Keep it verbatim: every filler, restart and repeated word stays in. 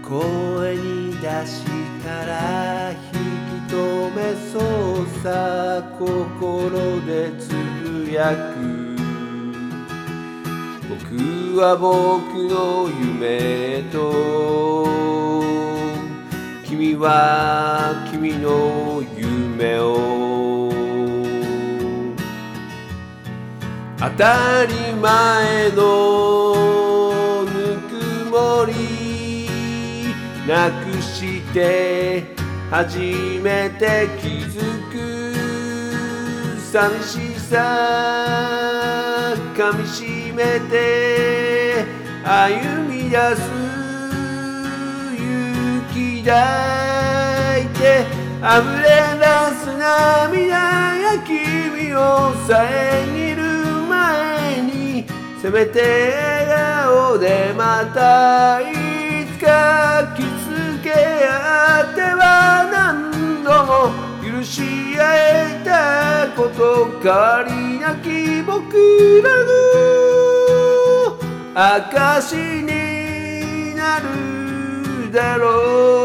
声に出したら引き止めそうさ心でつぶやく僕は僕の夢と君は君の夢を当たり前のぬくもりなくして初めて気づく寂しさかみしめて歩み出す勇気抱いて溢れ出す涙が君を遮る前にせめて笑顔でまたいつか気づけ合っては何度も許し合えたこと変わりなき僕らの証になるだろう